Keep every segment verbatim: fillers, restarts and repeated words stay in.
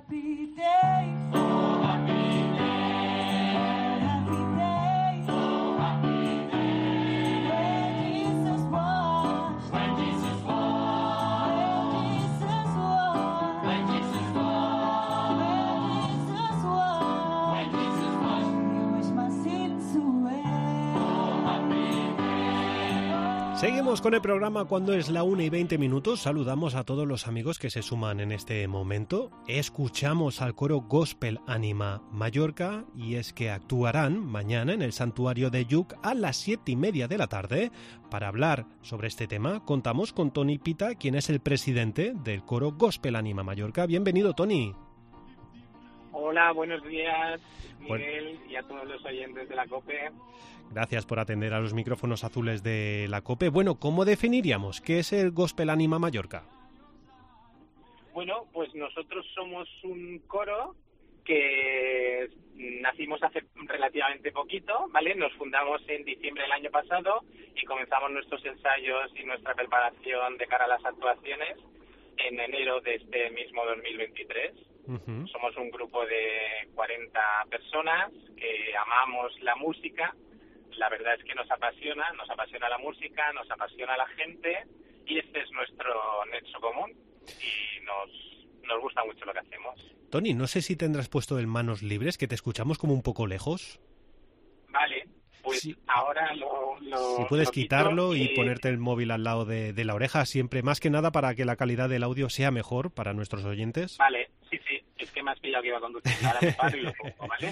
happy days. Oh, happy days. Happy days. Oh, happy days. When Jesus was. When Jesus was. When Jesus was. When Jesus was. When Jesus was. When Jesus was. He washed my sins away. Oh, happy days. Seguimos con el programa cuando es la una y veinte minutos. Saludamos a todos los amigos que se suman en este momento. Escuchamos al coro Gospel Ánima Mallorca y es que actuarán mañana en el santuario de Lluc a las siete y media de la tarde. Para hablar sobre este tema contamos con Toni Pita, quien es el presidente del coro Gospel Ánima Mallorca. Bienvenido, Toni. Hola, buenos días, Bueno. Miguel, y a todos los oyentes de la COPE. Gracias por atender a los micrófonos azules de la COPE. Bueno, ¿cómo definiríamos qué es el Gospel Ánima Mallorca? Bueno, pues nosotros somos un coro que nacimos hace relativamente poquito, ¿vale? Nos fundamos en diciembre del año pasado y comenzamos nuestros ensayos y nuestra preparación de cara a las actuaciones en enero de este mismo dos mil veintitrés. Uh-huh. Somos un grupo de cuarenta personas que amamos la música. La verdad es que nos apasiona, nos apasiona la música, nos apasiona la gente y este es nuestro nexo común y nos, nos gusta mucho lo que hacemos. Toni, no sé si tendrás puesto el manos libres, que te escuchamos como un poco lejos. Vale, pues sí. ahora lo, lo Si puedes lo quitarlo y... y ponerte el móvil al lado de, de la oreja, siempre, más que nada para que la calidad del audio sea mejor para nuestros oyentes. Vale, sí, sí, es que me has pillado que iba a conducir, ahora me paro y lo pongo, ¿vale?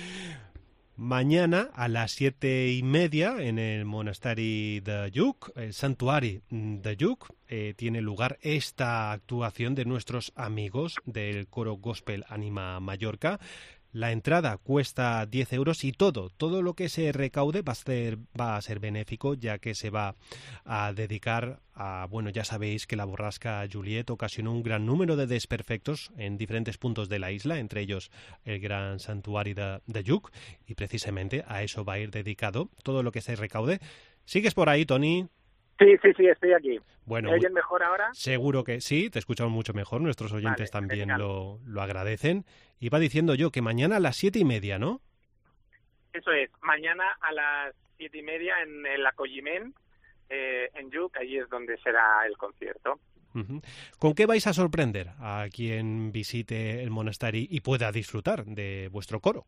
Mañana a las siete y media en el Monasterio de Lluc, el Santuari de Lluc, eh, tiene lugar esta actuación de nuestros amigos del coro Gospel Ánima Mallorca. La entrada cuesta diez euros y todo, todo lo que se recaude va a ser, va a ser benéfico, ya que se va a dedicar a, bueno, ya sabéis que la borrasca Juliet ocasionó un gran número de desperfectos en diferentes puntos de la isla, entre ellos el gran santuario de, de Lluc, y precisamente a eso va a ir dedicado todo lo que se recaude. ¿Sigues por ahí, Toni? Sí, sí, sí, estoy aquí. Bueno, ¿Me oyen mejor ahora? Seguro que sí, te escuchamos mucho mejor, nuestros oyentes vale, también genial. lo, lo agradecen. Iba diciendo yo que mañana a las siete y media, ¿no? Eso es, mañana a las siete y media en el Acolliment, eh, en Lluc, allí es donde será el concierto. Uh-huh. ¿Con qué vais a sorprender a quien visite el monasterio y pueda disfrutar de vuestro coro?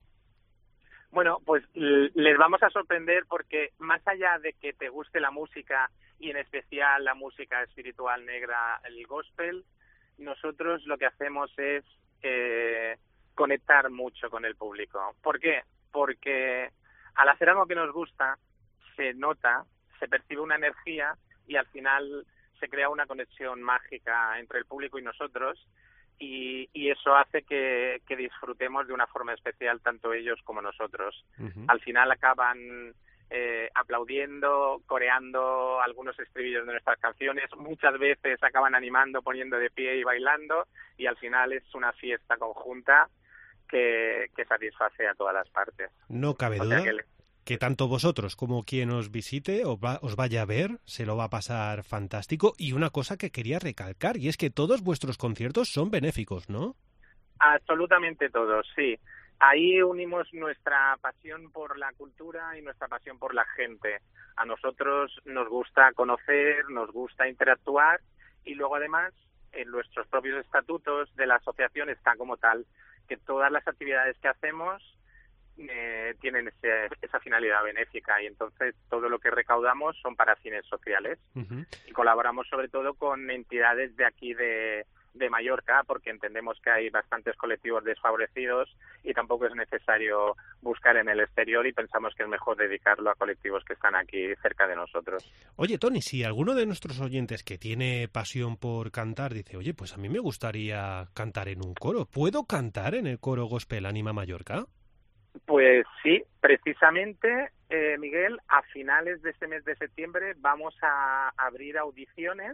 Bueno, pues les vamos a sorprender porque más allá de que te guste la música y en especial la música espiritual negra, el gospel, nosotros lo que hacemos es eh, conectar mucho con el público. ¿Por qué? Porque al hacer algo que nos gusta, se nota, se percibe una energía y al final se crea una conexión mágica entre el público y nosotros. Y, y eso hace que, que disfrutemos de una forma especial tanto ellos como nosotros. Uh-huh. Al final acaban eh, aplaudiendo, coreando algunos estribillos de nuestras canciones, muchas veces acaban animando, poniendo de pie y bailando, y al final es una fiesta conjunta que, que satisface a todas las partes. No cabe o duda. sea que le... que tanto vosotros como quien os visite os, va, os vaya a ver, se lo va a pasar fantástico. Y una cosa que quería recalcar, y es que todos vuestros conciertos son benéficos, ¿no? Absolutamente todos, sí. Ahí unimos nuestra pasión por la cultura y nuestra pasión por la gente. A nosotros nos gusta conocer, nos gusta interactuar y luego además en nuestros propios estatutos de la asociación está como tal que todas las actividades que hacemos Eh, tienen ese, esa finalidad benéfica y entonces todo lo que recaudamos son para fines sociales. Uh-huh. Y colaboramos sobre todo con entidades de aquí de, de Mallorca porque entendemos que hay bastantes colectivos desfavorecidos y tampoco es necesario buscar en el exterior y pensamos que es mejor dedicarlo a colectivos que están aquí cerca de nosotros. Oye, Toni, si alguno de nuestros oyentes que tiene pasión por cantar dice, oye, pues a mí me gustaría cantar en un coro, ¿puedo cantar en el coro Gospel Ánima Mallorca? Pues sí, precisamente, eh, Miguel, a finales de este mes de septiembre vamos a abrir audiciones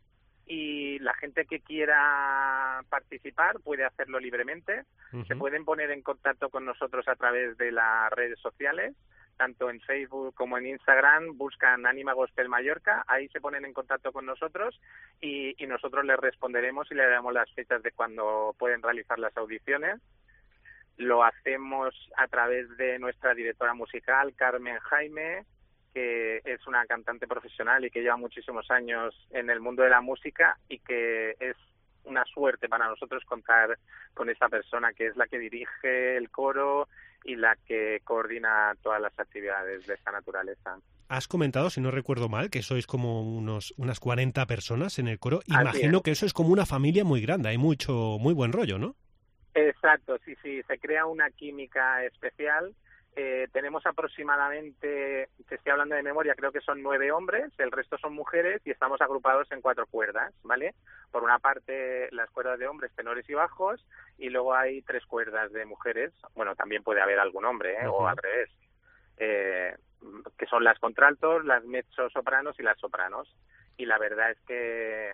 y la gente que quiera participar puede hacerlo libremente. Uh-huh. Se pueden poner en contacto con nosotros a través de las redes sociales, tanto en Facebook como en Instagram, buscan Anima Gospel Mallorca, ahí se ponen en contacto con nosotros y, y nosotros les responderemos y le daremos las fechas de cuando pueden realizar las audiciones. Lo hacemos a través de nuestra directora musical, Carmen Jaime, que es una cantante profesional y que lleva muchísimos años en el mundo de la música y que es una suerte para nosotros contar con esta persona que es la que dirige el coro y la que coordina todas las actividades de esta naturaleza. Has comentado, si no recuerdo mal, que sois como unos unas cuarenta personas en el coro. Así Imagino es. que eso es como una familia muy grande, hay mucho muy buen rollo, ¿no? Exacto, sí, sí, se crea una química especial. Eh, tenemos aproximadamente, te estoy hablando de memoria, creo que son nueve hombres, el resto son mujeres y estamos agrupados en cuatro cuerdas, ¿vale? Por una parte las cuerdas de hombres, tenores y bajos, y luego hay tres cuerdas de mujeres, bueno, también puede haber algún hombre, ¿eh? Uh-huh. O al revés, eh, que son las contraltos, las mezzosopranos y las sopranos. Y la verdad es que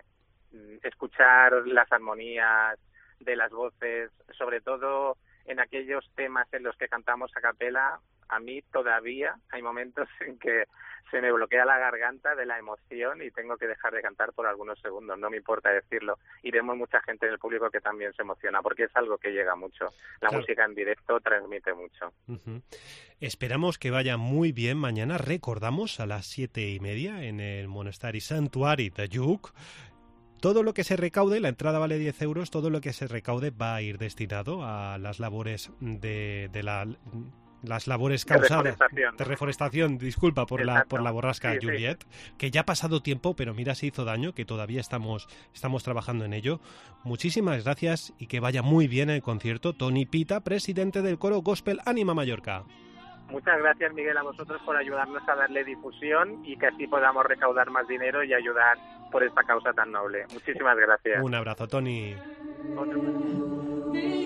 escuchar las armonías de las voces, sobre todo en aquellos temas en los que cantamos a capela, a mí todavía hay momentos en que se me bloquea la garganta de la emoción y tengo que dejar de cantar por algunos segundos, no me importa decirlo. Y vemos mucha gente en el público que también se emociona, porque es algo que llega mucho. La claro. música en directo transmite mucho. Uh-huh. Esperamos que vaya muy bien mañana. Recordamos a las siete y media en el Monestir Santuari de Lluc. Todo lo que se recaude, la entrada vale diez euros, todo lo que se recaude va a ir destinado a las labores de, de la... las labores causadas de reforestación, de reforestación disculpa por Exacto. la por la borrasca sí, Juliet, sí. que ya ha pasado tiempo, pero mira, se hizo daño, que todavía estamos estamos trabajando en ello. Muchísimas gracias y que vaya muy bien el concierto. Toni Pita, presidente del coro Gospel Anima Mallorca. Muchas gracias, Miguel, a vosotros por ayudarnos a darle difusión y que así podamos recaudar más dinero y ayudar por esta causa tan noble. Muchísimas gracias. Un abrazo, Toni. Otro.